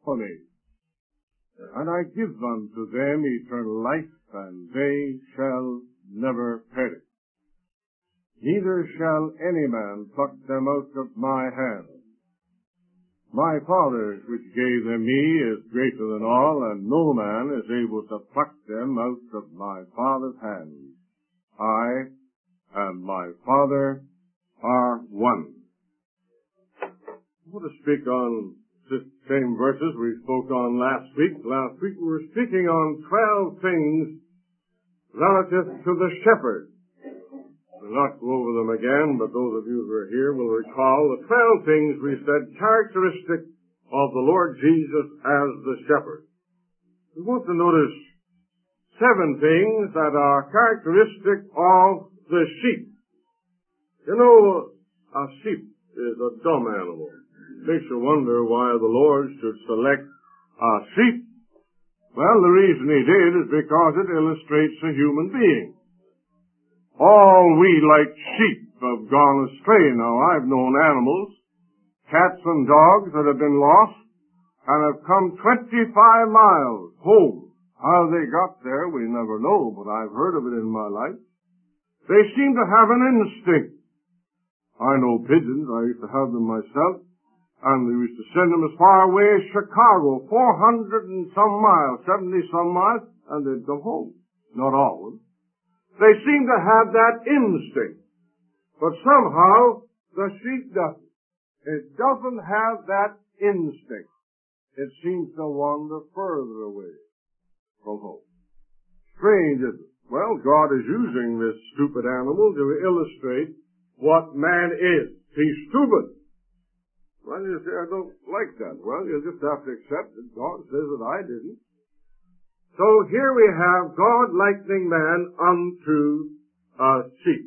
honey. And I give unto them eternal life, and they shall never perish. Neither shall any man pluck them out of my hand. My Father, which gave them me, is greater than all, and no man is able to pluck them out of my Father's hand. I and my Father are one. I want to speak on the same verses we spoke on last week. Last week we were speaking on 12 things relative to the shepherd. We'll not go over them again, but those of you who are here will recall the 12 things we said characteristic of the Lord Jesus as the shepherd. We want to notice 7 things that are characteristic of the sheep. You know, a sheep is a dumb animal. It makes you wonder why the Lord should select a sheep. Well, the reason he did is because it illustrates a human being. All we, like sheep, have gone astray. Now, I've known animals, cats and dogs, that have been lost and have come 25 miles home. How they got there, we never know, but I've heard of it in my life. They seem to have an instinct. I know pigeons. I used to have them myself. And we used to send them as far away as Chicago, 400 and some miles, 70 some miles, and they'd come home. Not all of them. They seem to have that instinct. But somehow, the sheep doesn't. It doesn't have that instinct. It seems to wander further away from home. Strange, isn't it? Well, God is using this stupid animal to illustrate what man is. He's stupid. Well, you say, I don't like that. Well, you just have to accept it. God says that I didn't. So here we have God likening man unto a sheep.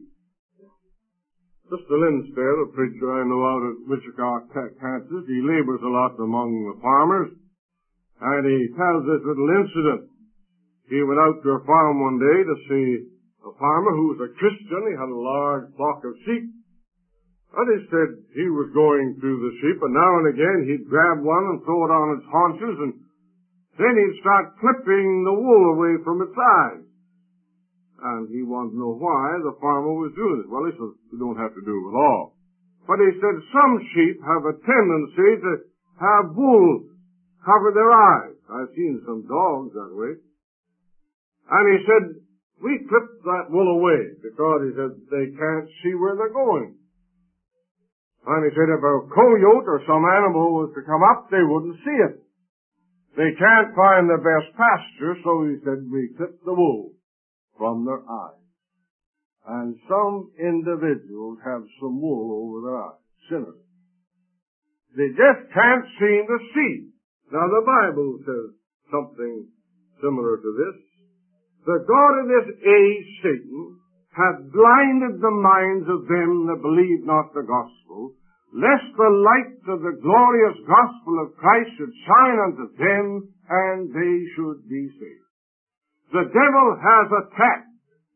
Mr. Lindstead, a preacher I know out at Wichita, Kansas, he labors a lot among the farmers, and he tells this little incident. He went out to a farm one day to see a farmer who was a Christian. He had a large flock of sheep. And he said he was going through the sheep, and now and again he'd grab one and throw it on its haunches, and then he'd start clipping the wool away from its eyes. And he wanted to know why the farmer was doing it. Well, he said, you don't have to do it at all. But he said some sheep have a tendency to have wool cover their eyes. I've seen some dogs that way. And he said, we clip that wool away because, he said, they can't see where they're going. And he said if a coyote or some animal was to come up, they wouldn't see it. They can't find the best pasture, so he said we clip the wool from their eyes. And some individuals have some wool over their eyes, sinners. They just can't seem to see. Now the Bible says something similar to this. The God of this age, Satan, hath blinded the minds of them that believe not the gospel, lest the light of the glorious gospel of Christ should shine unto them, and they should be saved. The devil has a tact.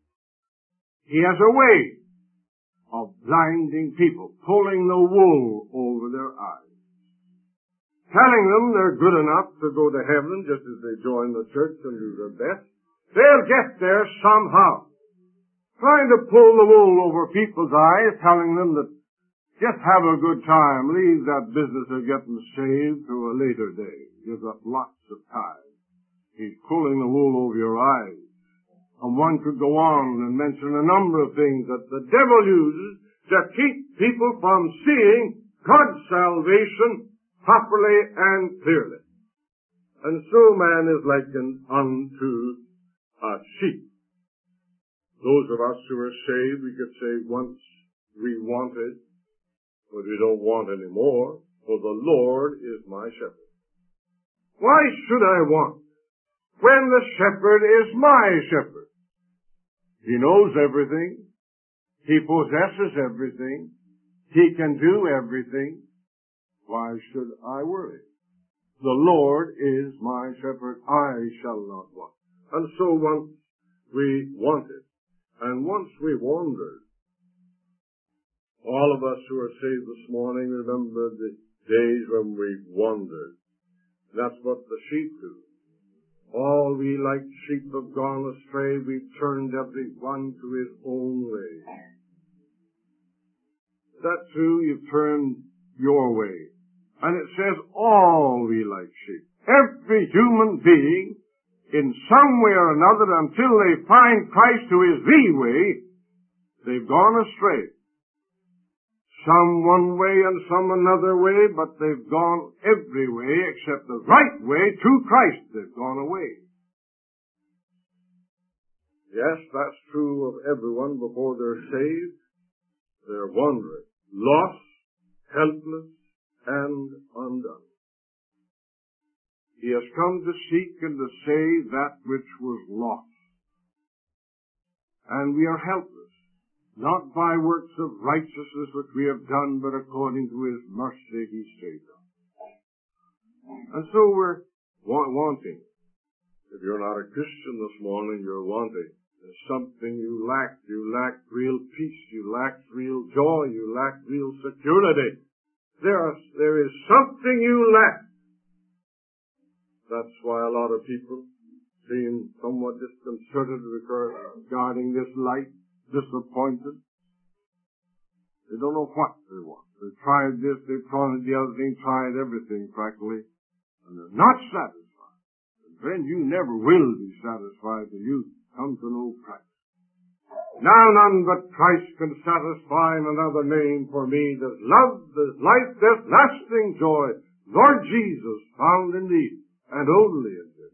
He has a way of blinding people, pulling the wool over their eyes, telling them they're good enough to go to heaven just as they join the church and do their best. They'll get there somehow. Trying to pull the wool over people's eyes, telling them that just have a good time, leave that business of getting saved to a later day. You've got lots of time. He's pulling the wool over your eyes. And one could go on and mention a number of things that the devil uses to keep people from seeing God's salvation properly and clearly. And so man is likened unto a sheep. Those of us who are saved, we could say once we wanted, but we don't want anymore, for the Lord is my shepherd. Why should I want when the shepherd is my shepherd? He knows everything. He possesses everything. He can do everything. Why should I worry? The Lord is my shepherd. I shall not want. And so once we wanted, and once we wandered. All of us who are saved this morning remember the days when we wandered. That's what the sheep do. All we like sheep have gone astray. We've turned every one to his own way. Is that true? You've turned your way. And it says all we like sheep. Every human being, in some way or another, until they find Christ who is the way, they've gone astray. Some one way and some another way, but they've gone every way except the right way to Christ. They've gone away. Yes, that's true of everyone before they're saved. They're wandering, lost, helpless, and undone. He has come to seek and to save that which was lost. And we are helpless. Not by works of righteousness which we have done, but according to his mercy he saved us. And so we're wanting. If you're not a Christian this morning, you're wanting. There's something you lack. You lack real peace. You lack real joy. You lack real security. There is something you lack. That's why a lot of people seem somewhat disconcerted regarding this light. Disappointed. They don't know what they want. They've tried this, they've tried the other thing, tried everything practically, and they're not satisfied. And friend, you never will be satisfied till you come to know Christ. Now none but Christ can satisfy, in another name for me. There's love, there's life, there's lasting joy. Lord Jesus found in thee, and only in thee.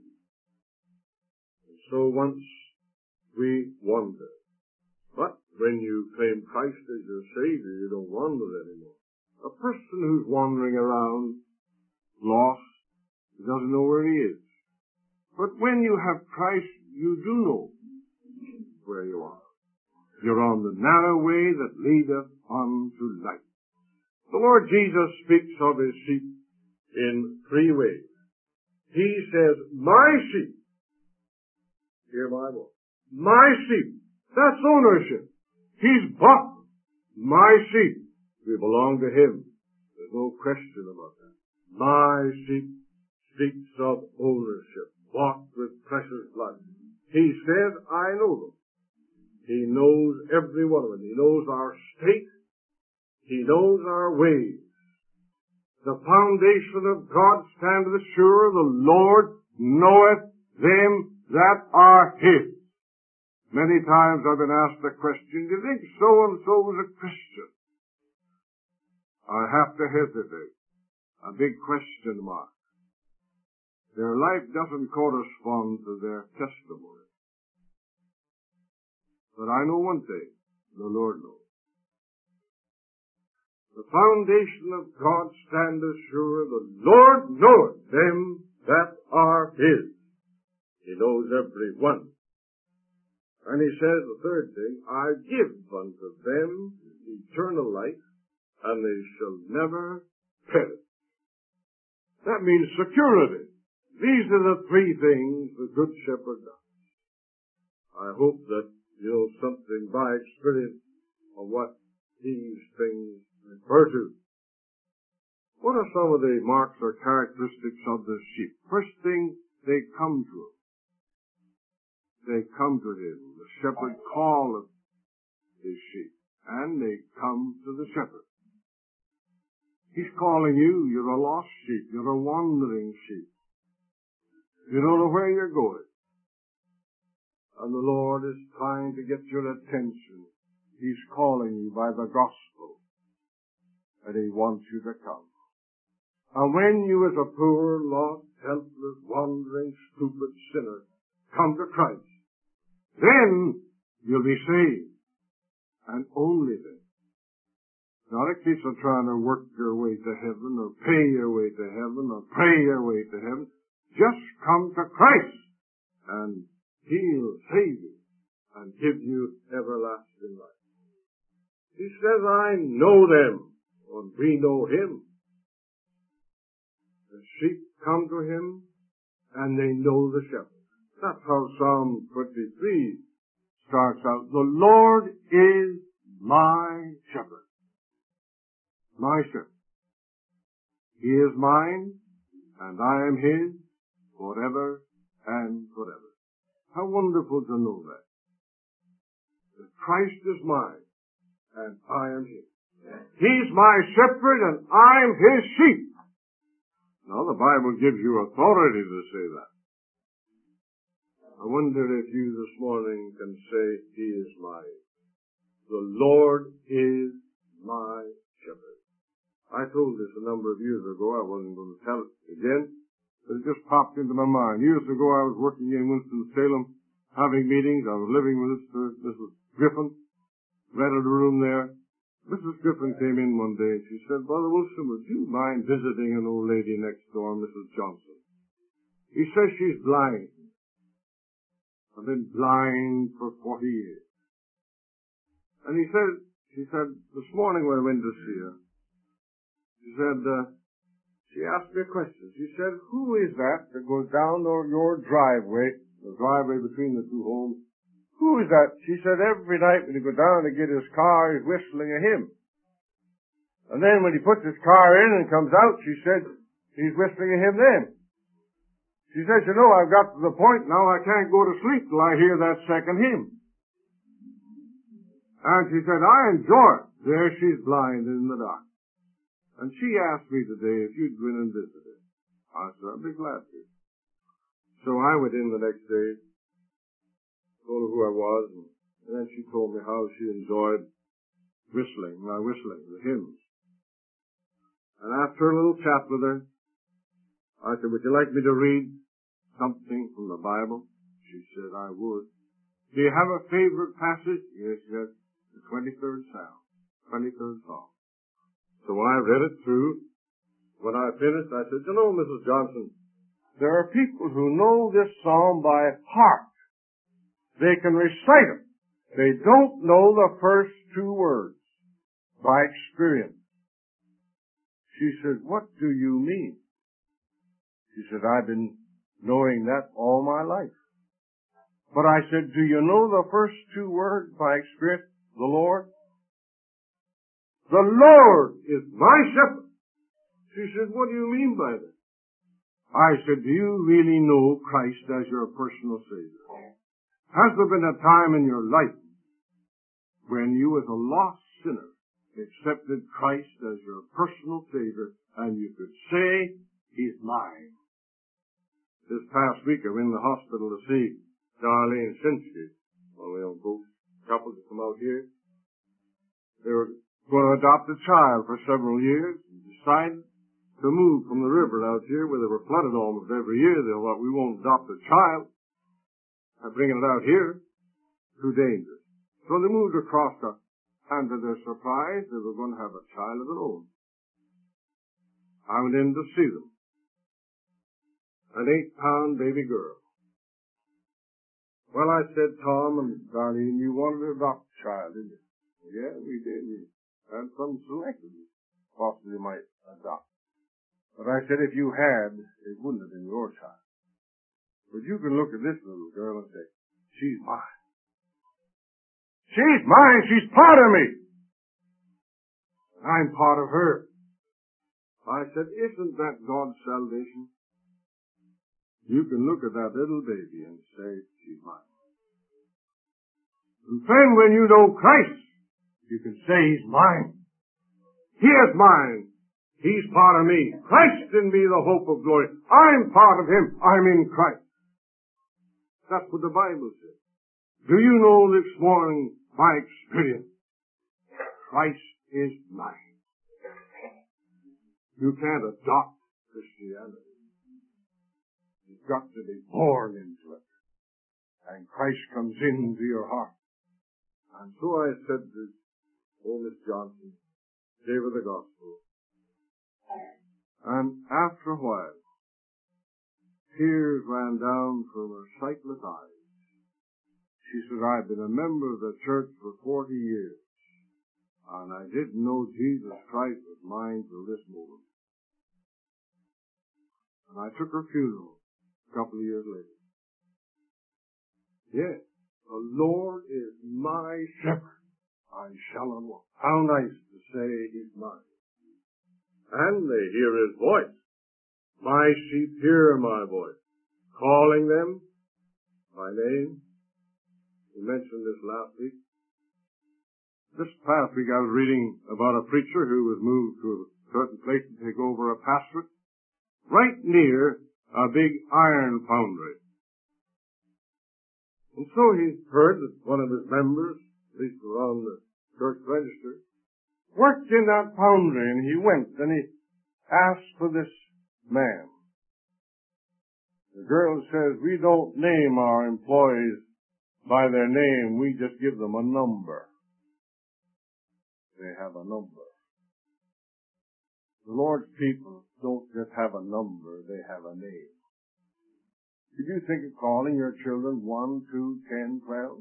And so once we wander. But when you claim Christ as your Savior, you don't wander anymore. A person who's wandering around, lost, doesn't know where he is. But when you have Christ, you do know where you are. You're on the narrow way that leadeth unto life. The Lord Jesus speaks of his sheep in three ways. He says, my sheep, hear my voice, my sheep. That's ownership. He's bought my sheep. We belong to him. There's no question about that. My sheep speaks of ownership, bought with precious blood. He says, I know them. He knows every one of them. He knows our state. He knows our ways. The foundation of God standeth sure. The Lord knoweth them that are his. Many times I've been asked the question, do you think so-and-so was a Christian? I have to hesitate. A big question mark. Their life doesn't correspond to their testimony. But I know one thing, the Lord knows. The foundation of God standeth sure, the Lord knoweth them that are his. He knows every one. And he says the third thing, I give unto them eternal life, and they shall never perish. That means security. These are the three things the Good Shepherd does. I hope that you know something by experience of what these things refer to. What are some of the marks or characteristics of the sheep? First thing, they come to him. They come to him. The shepherd calleth his sheep, and they come to the shepherd. He's calling you. You're a lost sheep. You're a wandering sheep. You don't know where you're going. And the Lord is trying to get your attention. He's calling you by the gospel, and he wants you to come. And when you as a poor, lost, helpless, wandering, stupid sinner come to Christ, then you'll be saved. And only then. Not a case of trying to work your way to heaven, or pay your way to heaven, or pray your way to heaven. Just come to Christ, and he'll save you, and give you everlasting life. He says, I know them, and we know him. The sheep come to him, and they know the shepherd. That's how Psalm 23 starts out. The Lord is my shepherd. My shepherd. He is mine, and I am His forever and forever. How wonderful to know that. That Christ is mine, and I am His. He's my shepherd, and I'm His sheep. Now, the Bible gives you authority to say that. I wonder if you this morning can say, He is mine. The Lord is my shepherd. I told this a number of years ago. I wasn't going to tell it again, but it just popped into my mind. Years ago, I was working in Winston-Salem, having meetings. I was living with Mrs. Griffin, rented a room there. Mrs. Griffin came in one day and she said, Brother Wilson, would you mind visiting an old lady next door, Mrs. Johnson? He says she's blind. I've been blind for 40 years. And she said, this morning when I went to see her, she asked me a question. She said, who is that goes down your driveway, the driveway between the two homes? Who is that? She said, every night when he goes down to get his car, he's whistling a hymn. And then when he puts his car in and comes out, she said, he's whistling a hymn then. She says, you know, I've got to the point now I can't go to sleep till I hear that second hymn. And she said, I enjoy it. There she's blind in the dark. And she asked me today if you'd go in and visit her. I said, I'd be glad to. So I went in the next day, told her who I was, and then she told me how she enjoyed my whistling, the hymns. And after a little chat with her, I said, would you like me to read something from the Bible? She said, I would. Do you have a favorite passage? Yes, she said, the 23rd Psalm, 23rd Psalm. So when I read it through, when I finished, I said, you know, Mrs. Johnson, there are people who know this psalm by heart. They can recite it. They don't know the first two words by experience. She said, what do you mean? She said, I've been knowing that all my life. But I said, do you know the first two words by experience? The Lord? The Lord is my shepherd. She said, what do you mean by that? I said, do you really know Christ as your personal Savior? Has there been a time in your life when you as a lost sinner accepted Christ as your personal Savior and you could say, He's mine? This past week I went in the hospital to see Darlene Shinsky, one of the old folks, couple that come out here. They were going to adopt a child for several years and decided to move from the river out here where they were flooded almost every year. They thought, we won't adopt a child. And bringing it out here, too dangerous. So they moved across and to their surprise, they were going to have a child of their own. I went in to see them. An 8-pound baby girl. Well, I said, Tom and Darlene, you wanted to adopt a child, didn't you? Yeah, we did. We had some selected we possibly might adopt. But I said, if you had, it wouldn't have been your child. But you can look at this little girl and say, she's mine. She's mine. She's part of me. I'm part of her. I said, isn't that God's salvation? You can look at that little baby and say, she's mine. And friend, when you know Christ, you can say, He's mine. He is mine. He's part of me. Christ in me, the hope of glory. I'm part of Him. I'm in Christ. That's what the Bible says. Do you know this morning, by experience, Christ is mine. You can't adopt Christianity. You've got to be born into it. And Christ comes into your heart. And so I said to Miss Johnson, gave her the gospel. And after a while, tears ran down from her sightless eyes. She said, I've been a member of the church for 40 years, and I didn't know Jesus Christ was mine till this moment. And I took her funeral a couple of years later. Yes, the Lord is my shepherd. I shall not want. How nice to say He's mine. And they hear His voice. My sheep hear my voice, calling them by name. We mentioned this last week. This past week I was reading about a preacher who was moved to a certain place to take over a pastorate right near a big iron foundry. And so he heard that one of his members, at least on the church register, worked in that foundry, and he went and he asked for this man. The girl says, we don't name our employees by their name, we just give them a number. They have a number. The Lord's people don't just have a number, they have a name. Did you think of calling your children 1, 2, 10, 12?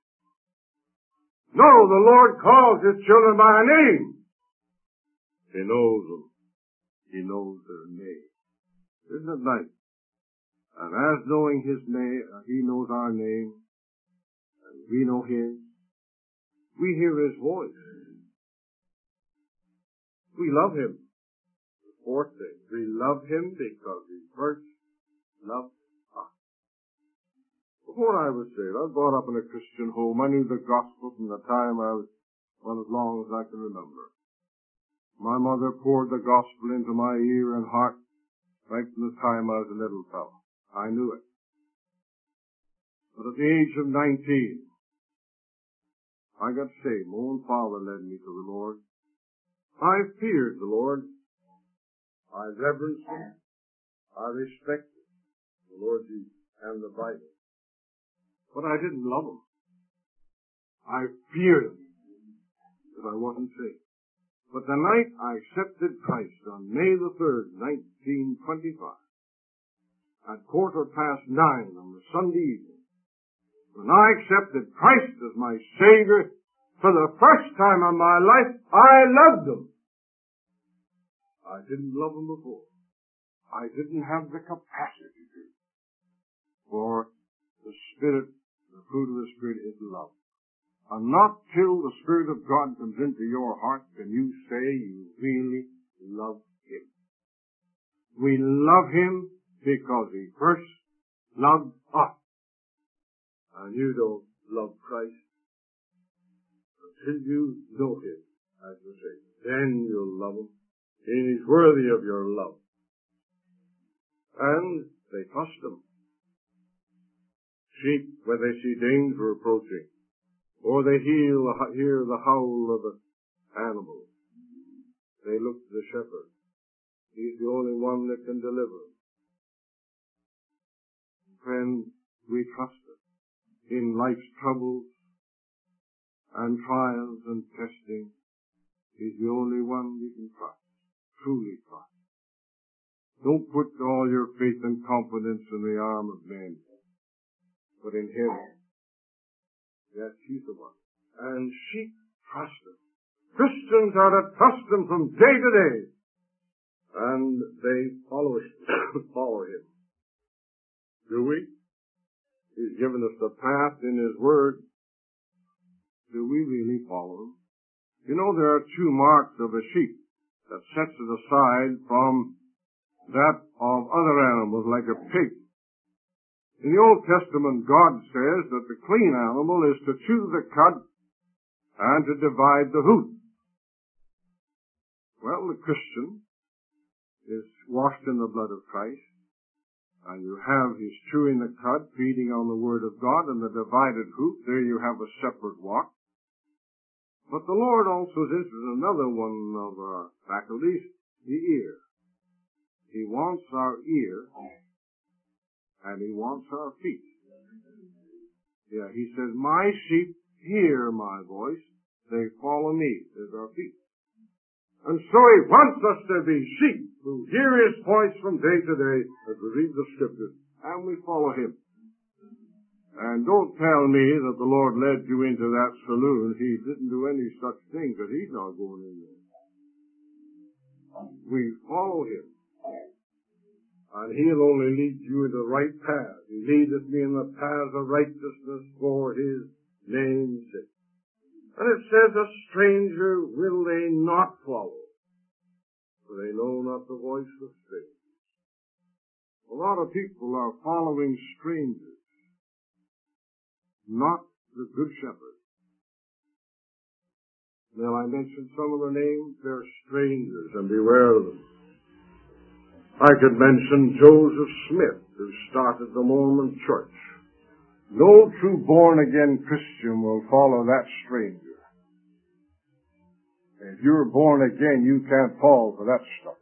No, the Lord calls His children by a name. He knows them. He knows their name. Isn't it nice? And as knowing His name, He knows our name, and we know His, we hear His voice. We love Him. The fourth thing, we love Him because He first loved us. Before I was saved, I was brought up in a Christian home. I knew the gospel from the time I was, well, as long as I can remember. My mother poured the gospel into my ear and heart right from the time I was a little fellow. I knew it. But at the age of 19, I got saved. My own father led me to the Lord. I feared the Lord. I reverenced Him. I respected the Lord Jesus and the Bible. But I didn't love Him. I feared Him because I wasn't saved. But the night I accepted Christ on May the 3rd, 1925, at 9:15 on the Sunday evening, when I accepted Christ as my Savior, for the first time in my life, I loved Him. I didn't love Him before. I didn't have the capacity to. For the Spirit, the fruit of the Spirit is love. And not till the Spirit of God comes into your heart can you say you really love Him. We love Him because He first loved us. And you don't love Christ until you know Him as the Savior. Then you'll love Him. And He's worthy of your love. And they trust Him. Sheep, when they see danger approaching, or they hear the howl of an animal, they look to the shepherd. He's the only one that can deliver them. Friends, we trust Him in life's troubles and trials and testing. He's the only one we can trust, truly trust. Don't put all your faith and confidence in the arm of men, but in Him. Yes, He's the one. And sheep trust Him. Christians are to trust Him from day to day. And they follow Him. Do we? He's given us the path in His Word. Do we really follow Him? You know, there are two marks of a sheep that sets it aside from that of other animals, like a pig. In the Old Testament, God says that the clean animal is to chew the cud and to divide the hoof. Well, the Christian is washed in the blood of Christ, and you have his chewing the cud, feeding on the Word of God, and the divided hoof. There you have a separate walk. But the Lord also is interested in another one of our faculties, the ear. He wants our ear, and He wants our feet. Yeah, He says, my sheep hear my voice. They follow me. There's our feet. And so He wants us to be sheep who hear His voice from day to day as we read the Scriptures, and we follow Him. And don't tell me that the Lord led you into that saloon. He didn't do any such thing, because He's not going in there. We follow Him. And He'll only lead you in the right path. He leadeth me in the paths of righteousness for His name's sake. And it says, a stranger will they not follow, for they know not the voice of strangers. lot of people are following strangers, not the Good Shepherd. Now, I mentioned some of the names. They're strangers, and beware of them. I could mention Joseph Smith, who started the Mormon Church. No true born-again Christian will follow that stranger. If you're born again, you can't fall for that stuff.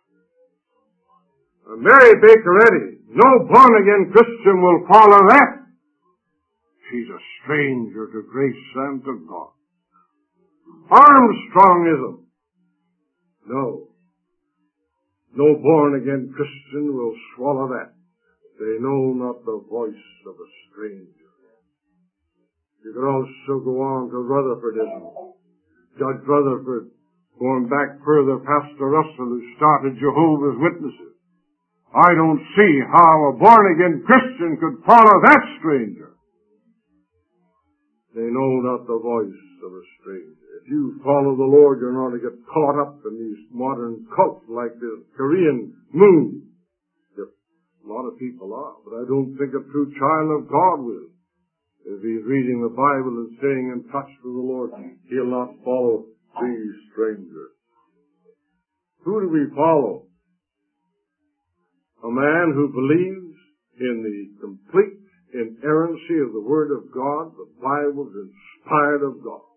Mary Baker Eddy, no born-again Christian will follow that. She's a stranger to grace and to God. Armstrongism. No. No born-again Christian will swallow that. They know not the voice of a stranger. You could also go on to Rutherfordism. Judge Rutherford, going back further, Pastor Russell, who started Jehovah's Witnesses. I don't see how a born-again Christian could follow that stranger. They know not the voice of a stranger. If you follow the Lord, you're not to get caught up in these modern cults like the Korean moon. A lot of people are, but I don't think a true child of God will. If he's reading the Bible and staying in touch with the Lord, he'll not follow these strangers. Who do we follow? A man who believes in the complete inerrancy of the Word of God. The Bible is inspired of God.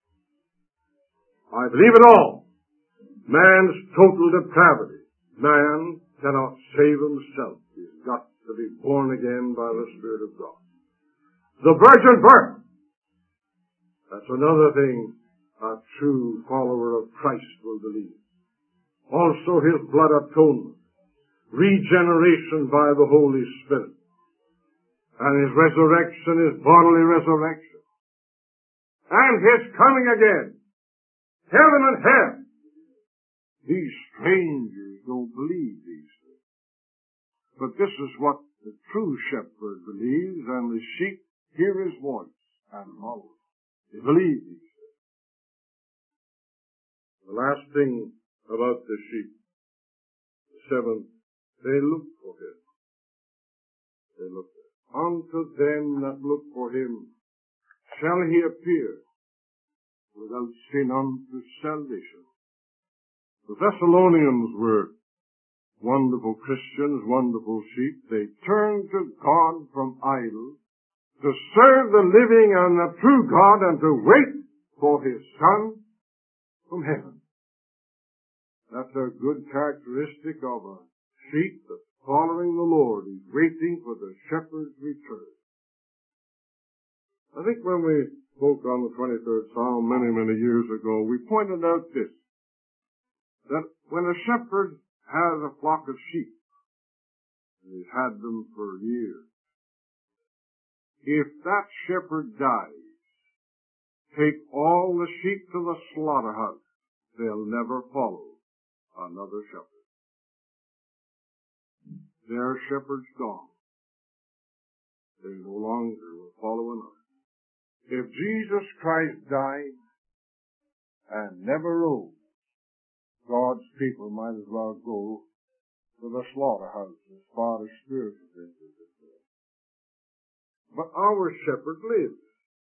I believe it all. Man's total depravity. Man cannot save himself. He's got to be born again by the Spirit of God. The virgin birth. That's another thing a true follower of Christ will believe. Also his blood atonement. Regeneration by the Holy Spirit. And his resurrection, his bodily resurrection. And his coming again. Heaven and hell. These strangers don't believe these things. But this is what the true shepherd believes, and the sheep hear his voice and follow. They believe these things. The last thing about the sheep, the seventh, they look for him. They look for him. Unto them that look for him shall he appear without sin unto salvation. The Thessalonians were wonderful Christians, wonderful sheep. They turned to God from idols to serve the living and the true God and to wait for his Son from heaven. That's a good characteristic of a sheep that's following the Lord. He's waiting for the shepherd's return. I think when we spoke on the 23rd Psalm many, many years ago, we pointed out this, that when a shepherd has a flock of sheep, and he's had them for years, if that shepherd dies, take all the sheep to the slaughterhouse, they'll never follow another shepherd. Their shepherd's gone. They no longer will follow another. If Jesus Christ died and never rose, God's people might as well go to the slaughterhouse as far as spiritual things are concerned. But our shepherd lives.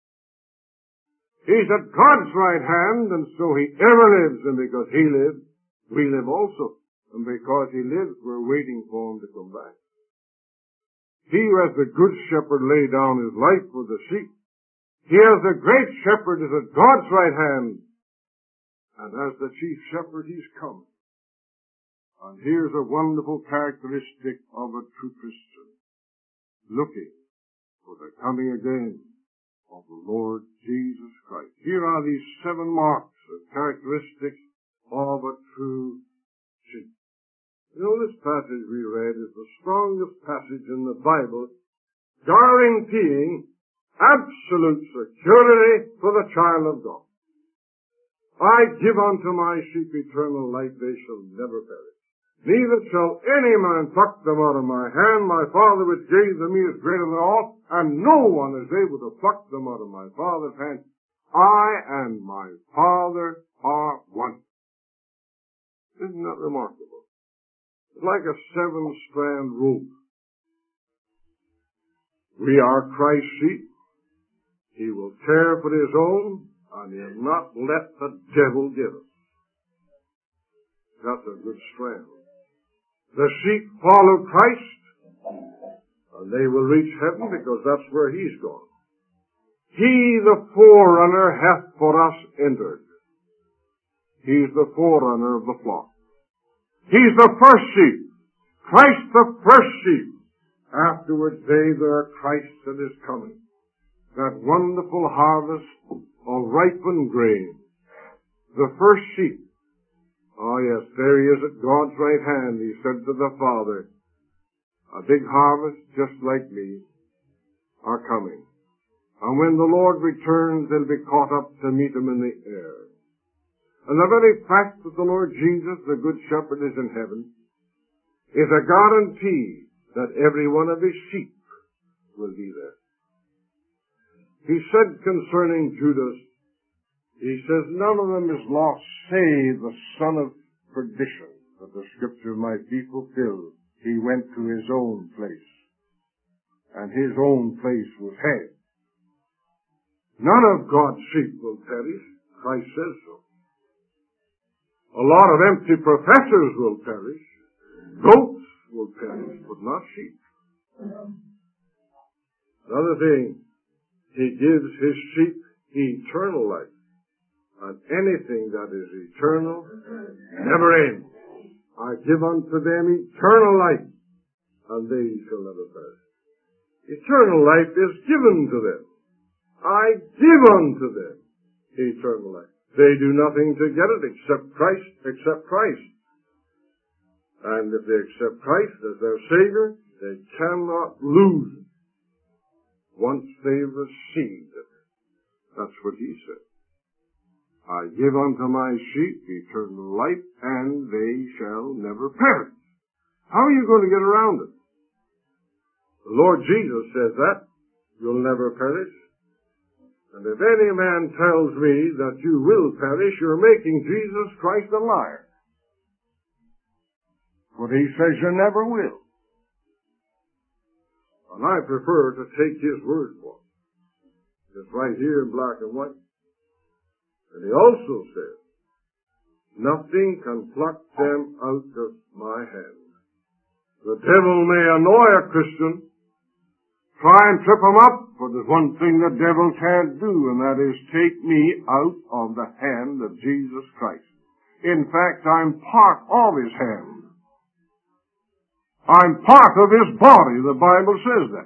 He's at God's right hand, and so he ever lives, and because he lives, we live also. And because he lives, we're waiting for him to come back. He who as the good shepherd laid down his life for the sheep, he as the great shepherd is at God's right hand, and as the chief shepherd he's come. And here's a wonderful characteristic of a true Christian, looking for the coming again of the Lord Jesus Christ. Here are these 7 marks and characteristics of a true sheep. You know, this passage we read is the strongest passage in the Bible, guaranteeing absolute security for the child of God. I give unto my sheep eternal life, they shall never perish. Neither shall any man pluck them out of my hand. My Father which gave them me is greater than all, and no one is able to pluck them out of my Father's hand. I and my Father are one. Isn't that remarkable? It's like a 7-strand rope We are Christ's sheep. He will care for his own, and he'll not let the devil get us. That's a good strand. The sheep follow Christ, and they will reach heaven because that's where he's gone. He, the forerunner, hath for us entered. He's the forerunner of the flock. He's the first sheep. Christ the first sheep. Afterwards they that are Christ that is coming. That wonderful harvest of ripened grain. The first sheep. Oh yes, there he is at God's right hand. He said to the Father, a big harvest just like me are coming. And when the Lord returns, they'll be caught up to meet him in the air. And the very fact that the Lord Jesus, the Good Shepherd, is in heaven is a guarantee that every one of his sheep will be there. He said concerning Judas, he says, none of them is lost save the son of perdition, that the scripture might be fulfilled. He went to his own place, and his own place was head. None of God's sheep will perish. Christ says so. A lot of empty professors will perish. Goats will perish, but not sheep. Another thing, he gives his sheep eternal life. And anything that is eternal never ends. I give unto them eternal life, and they shall never perish. Eternal life is given to them. I give unto them eternal life. They do nothing to get it except Christ. And if they accept Christ as their Savior, they cannot lose it once they've received it. That's what he said. I give unto my sheep eternal life, and they shall never perish. How are you going to get around it? The Lord Jesus says that. You'll never perish. And if any man tells me that you will perish, you're making Jesus Christ a liar. But he says you never will. And I prefer to take his word for it. It's right here in black and white. And he also says, nothing can pluck them out of my hand. The devil may annoy a Christian, try and trip him up, but there's one thing the devil can't do, and that is take me out of the hand of Jesus Christ. In fact, I'm part of his hand. I'm part of his body. The Bible says that.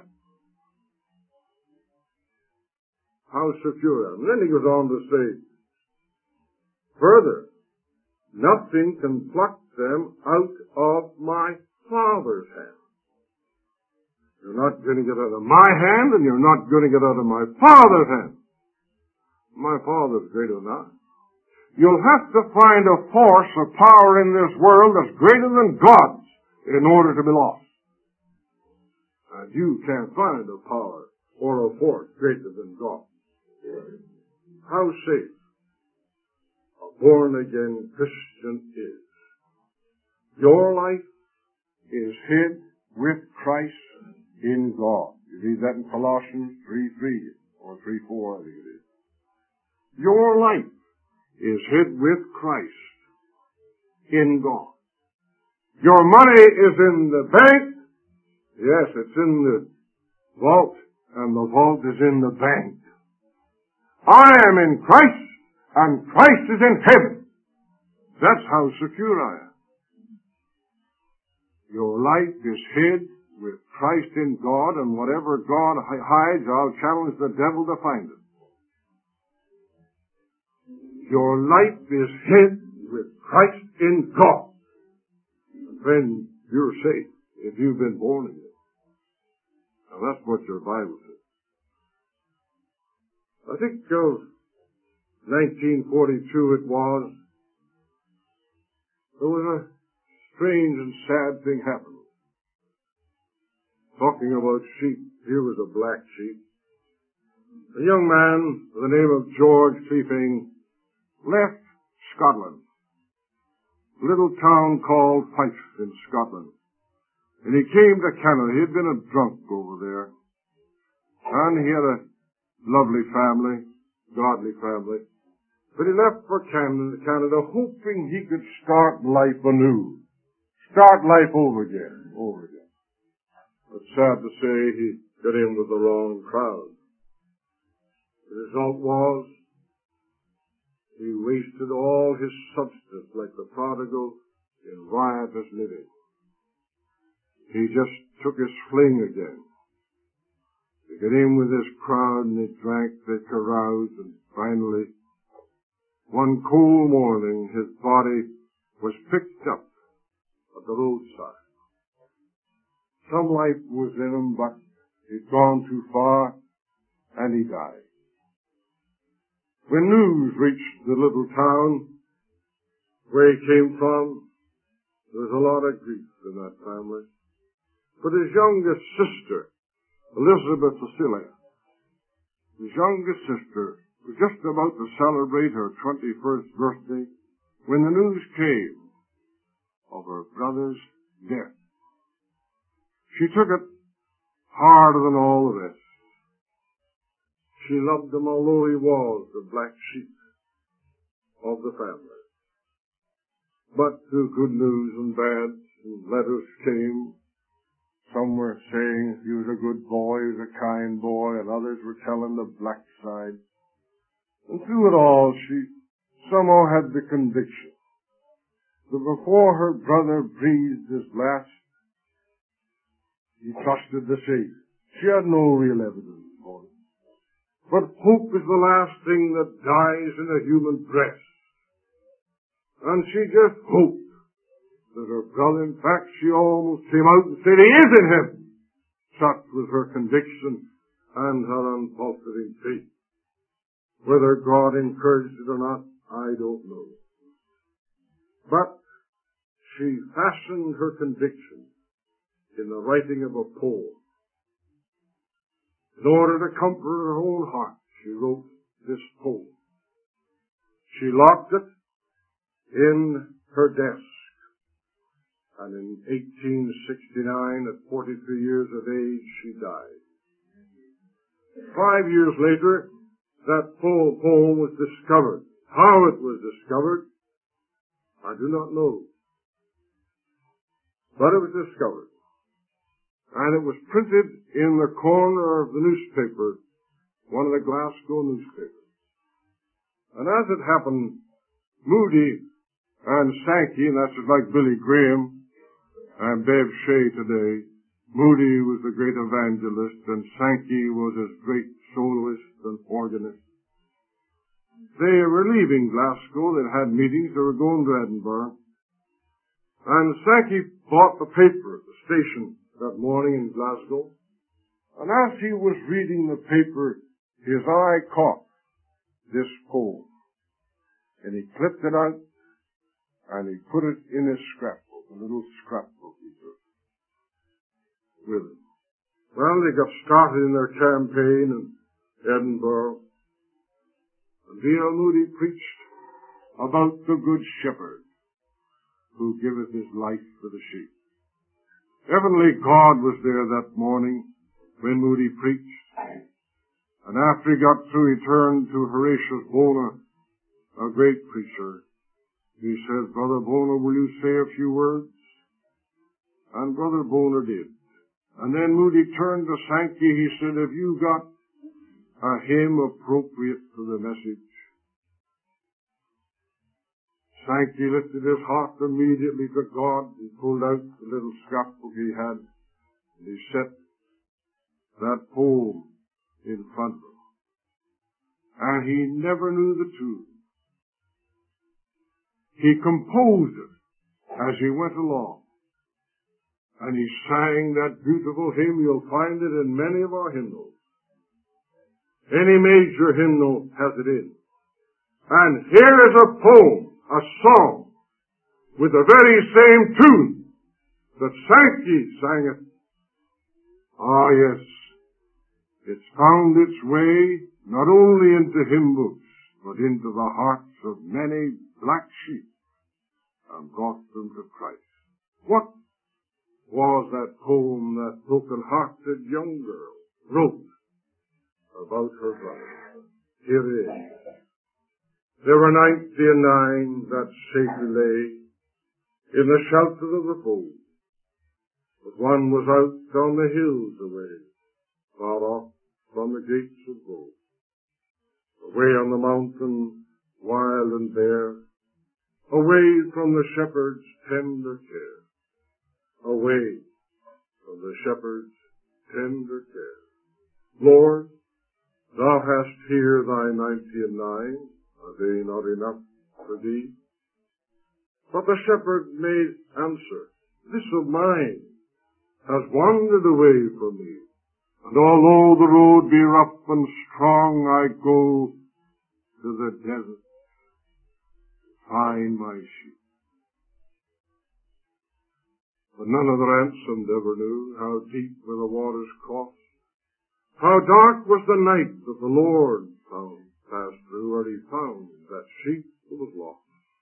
How secure I am. And then he goes on to say, further, nothing can pluck them out of my Father's hand. You're not going to get out of my hand, and you're not going to get out of my Father's hand. My Father's greater than I. You'll have to find a force or power in this world that's greater than God's in order to be lost. And you can't find a power or a force greater than God. How safe a born-again Christian is. Your life is hid with Christ in God. You read that in Colossians 3:3 or 3:4, I think it is. Your life is hid with Christ in God. Your money is in the bank. Yes, it's in the vault, and the vault is in the bank. I am in Christ, and Christ is in heaven. That's how secure I am. Your life is hid with Christ in God, and whatever God hides, I'll challenge the devil to find it. Your life is hid with Christ in God. Friend, you're safe if you've been born again. Now that's what your Bible says. I think of 1942 it was. There was a strange and sad thing happened. Talking about sheep, here was a black sheep. A young man by the name of George Feefing left Scotland, a little town called Fife in Scotland. And he came to Canada. He had been a drunk over there. And he had a lovely family, godly family. But he left for Canada hoping he could start life anew. Start life over again. But sad to say, he got in with the wrong crowd. The result was, he wasted all his substance like the prodigal in riotous living. He just took his fling again. They got in with this crowd and they drank, they caroused, and finally, one cool morning, his body was picked up at the roadside. Some life was in him, but he'd gone too far, and he died. When news reached the little town where he came from, there was a lot of grief in that family. But his youngest sister, Elizabeth Cecilia, his youngest sister, was just about to celebrate her 21st birthday when the news came of her brother's death. She took it harder than all the rest. She loved him although he was the black sheep of the family. But through good news and bad, letters came. Some were saying he was a good boy, he was a kind boy, and others were telling the black side. And through it all, she somehow had the conviction that before her brother breathed his last, he trusted the Savior. She had no real evidence for it. But hope is the last thing that dies in a human breast. And she just hoped that her brother, in fact, she almost came out and said, he is in him. Such was her conviction and her unfaltering faith. Whether God encouraged it or not, I don't know. But she fastened her conviction in the writing of a poem. In order to comfort her own heart, she wrote this poem. She locked it in her desk. And in 1869, at 43 years of age, she died. 5 years later, that poem was discovered. How it was discovered, I do not know. But it was discovered. And it was printed in the corner of the newspaper, one of the Glasgow newspapers. And as it happened, Moody and Sankey, and that's just like Billy Graham and Bev Shea today, Moody was the great evangelist and Sankey was his great soloist and organist. They were leaving Glasgow, they'd had meetings, they were going to Edinburgh. And Sankey bought the paper at the station that morning in Glasgow. And as he was reading the paper, his eye caught this poem. And he clipped it out, and he put it in his scrapbook, a little scrapbook he took with him. Well, they got started in their campaign in Edinburgh. And D.L. Moody preached about the Good Shepherd who giveth his life for the sheep. Heavenly God was there that morning when Moody preached. And after he got through, he turned to Horatius Bonar, a great preacher. He said, Brother Bonar, will you say a few words? And Brother Bonar did. And then Moody turned to Sankey. He said, have you got a hymn appropriate for the message? Sankey lifted his heart immediately to God. He pulled out the little scrapbook he had, and he set that poem in front of him. And he never knew the tune. He composed it as he went along. And he sang that beautiful hymn. You'll find it in many of our hymnals. Any major hymnal has it in. And here is a poem, a song, with the very same tune that Sankey sang it. Ah, yes. It's found its way not only into hymn books, but into the hearts of many black sheep and brought them to Christ. What was that poem that broken-hearted young girl wrote about her brother. Here it is. There were 99 that safely lay in the shelter of the fold, but one was out on the hills away, far off from the gates of gold. Away on the mountain, wild and bare, away from the shepherd's tender care, away from the shepherd's tender care. Lord, thou hast here thy 99, are they not enough for thee? But the shepherd made answer, this of mine has wandered away from me, and although the road be rough and strong, I go to the desert to find my sheep. But none of the ransomed ever knew how deep were the waters crossed, how dark was the night that the Lord passed through, where he found that sheep that was lost.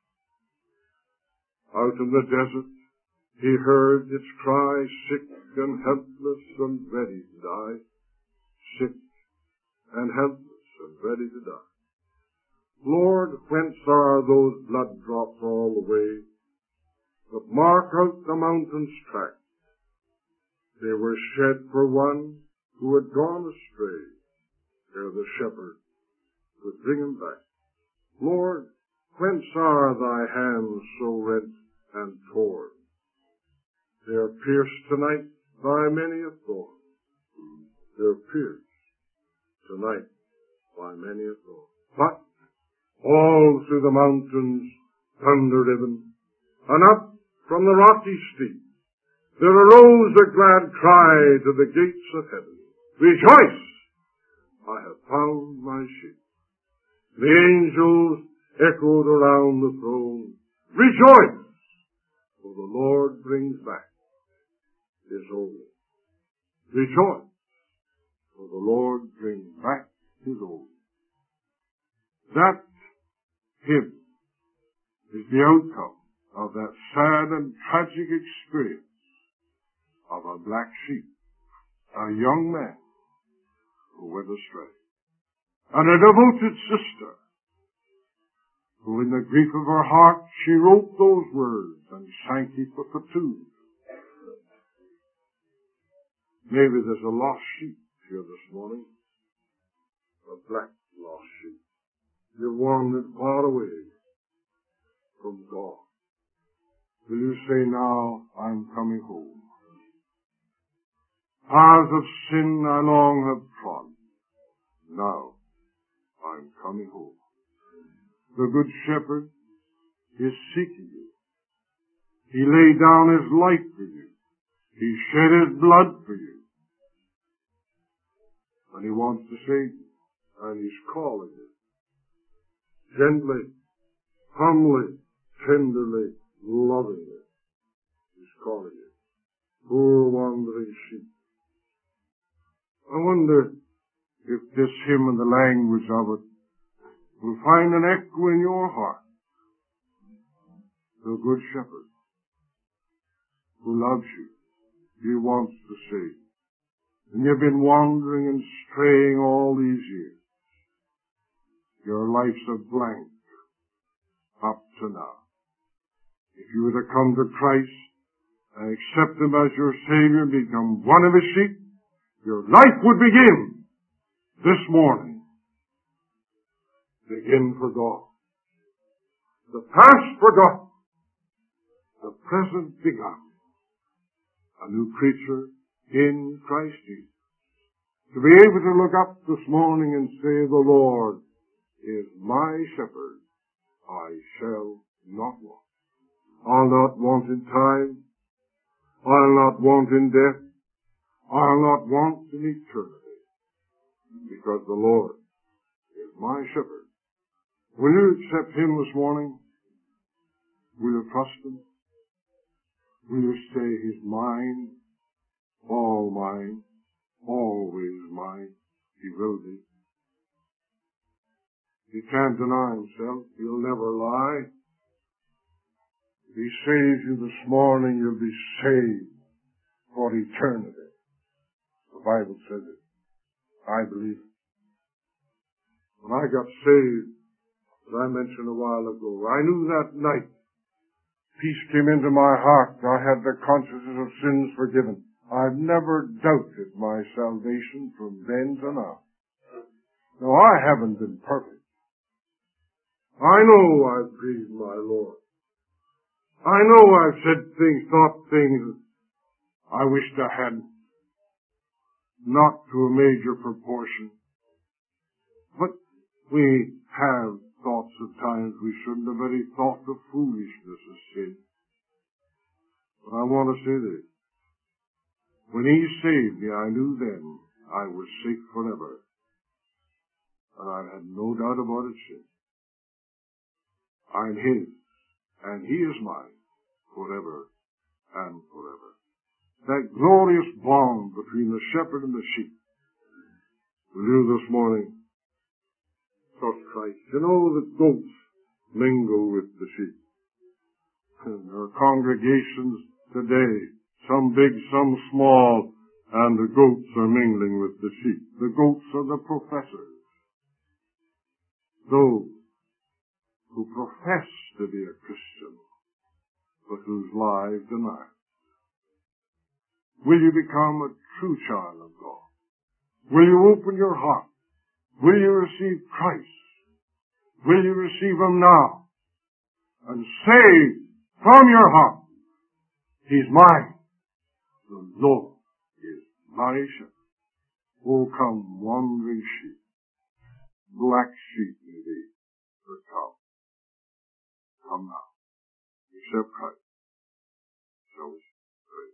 Out in the desert he heard its cry, sick and helpless and ready to die. Sick and helpless and ready to die. Lord, whence are those blood drops all the way that mark out the mountain's track? They were shed for one who had gone astray, ere the shepherd could bring him back. Lord, whence are thy hands so rent and torn? They are pierced tonight by many a thorn. They are pierced tonight by many a thorn. But all through the mountains thunder riven, and up from the rocky steep, there arose a glad cry to the gates of heaven. Rejoice! I have found my sheep. The angels echoed around the throne. Rejoice! For the Lord brings back his own. Rejoice! For the Lord brings back his own. That hymn is the outcome of that sad and tragic experience of a black sheep, a young man who went astray, and a devoted sister who in the grief of her heart she wrote those words and sank it with the tune. Maybe there's a lost sheep here this morning, a black lost sheep. You've wandered far away from God. Will you say now, I'm coming home? Paths of sin I long have trod. Now, I'm coming home. The Good Shepherd is seeking you. He laid down his life for you. He shed his blood for you. And he wants to save you. And he's calling you. Gently, humbly, tenderly, lovingly. He's calling you. Poor wandering sheep. I wonder if this hymn and the language of it will find an echo in your heart. The Good Shepherd who loves you, he wants to save. And you've been wandering and straying all these years. Your life's a blank up to now. If you were to come to Christ and accept him as your Savior and become one of his sheep, your life would begin this morning. Begin for God. The past forgotten. The present begun. A new creature in Christ Jesus. To be able to look up this morning and say, the Lord is my shepherd. I shall not want. I'll not want in time. I'll not want in death. I'll not want in eternity. Because the Lord is my shepherd. Will you accept him this morning? Will you trust him? Will you say he's mine? All mine. Always mine. He will be. He can't deny himself. He'll never lie. If he saves you this morning, you'll be saved for eternity. The Bible says it. I believe it. When I got saved, as I mentioned a while ago, I knew that night peace came into my heart. I had the consciousness of sins forgiven. I've never doubted my salvation from then to now. No, I haven't been perfect. I know I've grieved my Lord. I know I've said things, thought things I wished I hadn't. Not to a major proportion. But we have thoughts of times we shouldn't have any thought of foolishness as sin. But I want to say this. When He saved me, I knew then I was safe forever. And I had no doubt about it since. I'm His, and He is mine, forever and forever. That glorious bond between the shepherd and the sheep. With you this morning, trust Christ. You know the goats mingle with the sheep. And there are congregations today, some big, some small, and the goats are mingling with the sheep. The goats are the professors. Those who profess to be a Christian, but whose lives deny. Will you become a true child of God? Will you open your heart? Will you receive Christ? Will you receive Him now? And say from your heart, He's mine. The Lord is my shepherd. Oh, come, wandering sheep, black sheep indeed, but come. Come now. Accept Christ. Shall we pray?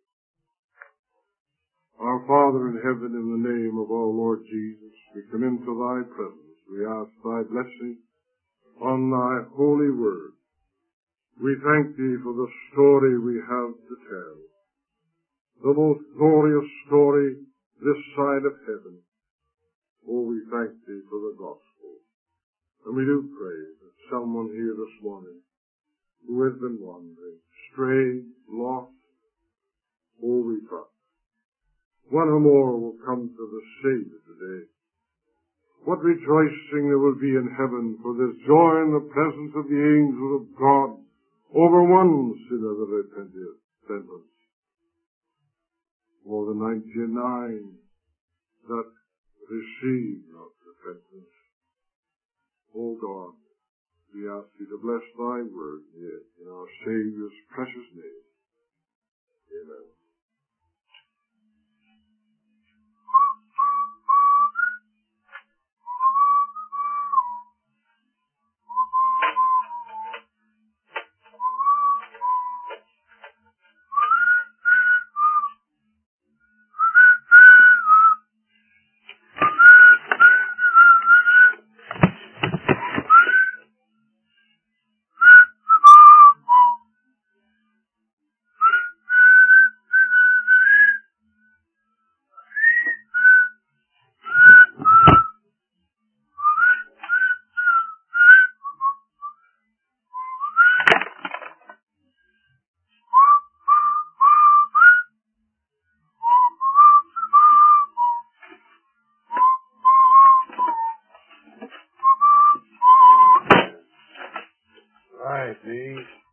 Our Father in heaven, in the name of our Lord Jesus, we come into Thy presence. We ask Thy blessing on Thy holy word. We thank Thee for the story we have to tell. The most glorious story this side of heaven. Oh, we thank Thee for the gospel. And we do pray that someone here this morning who has been wandering, strayed, lost, oh, we trust. One or more will come to the Savior today. What rejoicing there will be in heaven for this joy in the presence of the angels of God over one sinner that repenteth. Or the 99 that receive not repentance. O God, we ask Thee to bless Thy word, in our Savior's precious name. Amen.